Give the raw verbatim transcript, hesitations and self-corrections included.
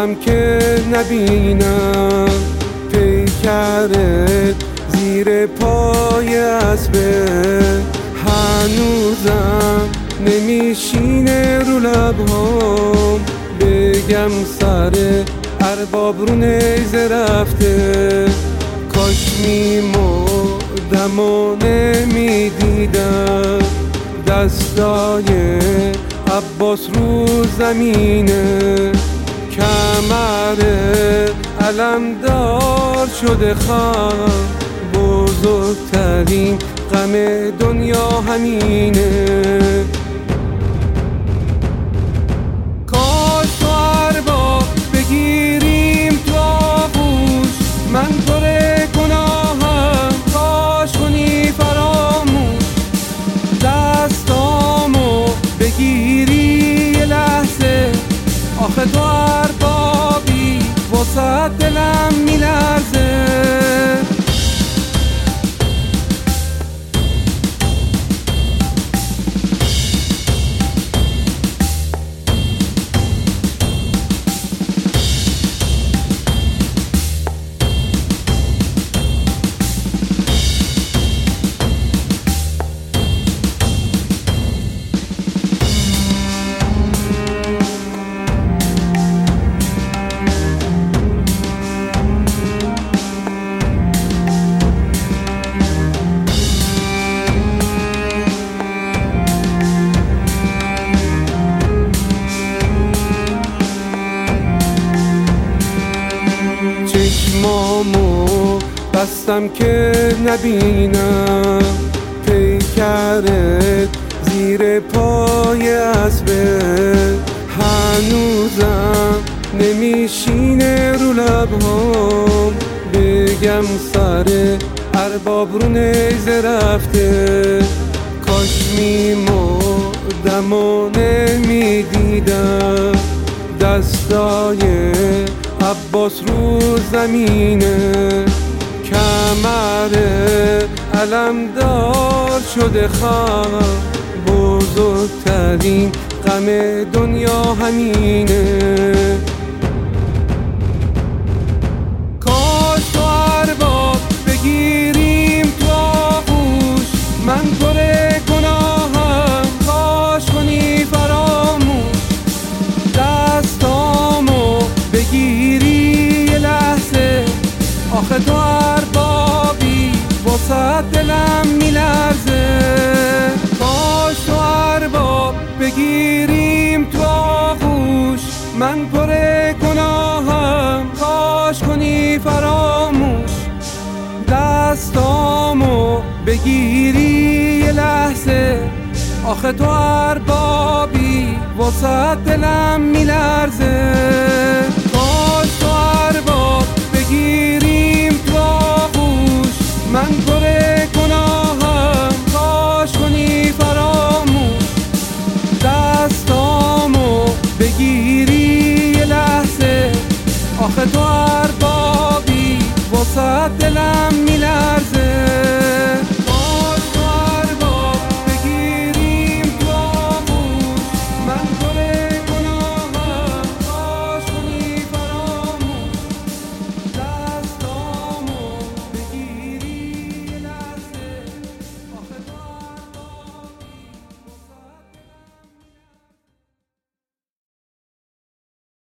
بستم که نبینم پیکرت زیر پای اسبه، هنوزم نمیشینه رو لبهام بگم سر ارباب رو نیزه رفته. کاش میمردم و نمیدیدم دستای عباس رو زمینه، کمر علمدار شده خواهم، بزرگترین غم دنیا همینه. کاش تو ارباب بگیریم تو آغوش، من پر گناهم کاش کنی فراموش، دستامو بگیری یه لحظه، آخه تو اربابی واسه دلم میلرزه. چشمامو بستم که نبینم پیکرت زیر پای اسبه، هنوزم نمیشینه رو لبهام بگم سر ارباب رو نیزه رفته. کاش میمردم و نمیدیدم دستای عباس رو زمینه، کمر علمدار شده خواهم، بزرگترین غم دنیا همینه. کاش تو ارباب بگیریم تو آغوش، من پر گناهم کاش کنی فراموش، دستامو بگیری یه لحظه، آخه تو اربابی واسه دلم میلرزه. کاش تو ارباب بگیریم تو آغوش، من پر گناهم کاش کنی فراموش، دستامو بگیری یه لحظه، آخه تو اربابی واسه دلم میلرزه. کاش تو ارباب بگیری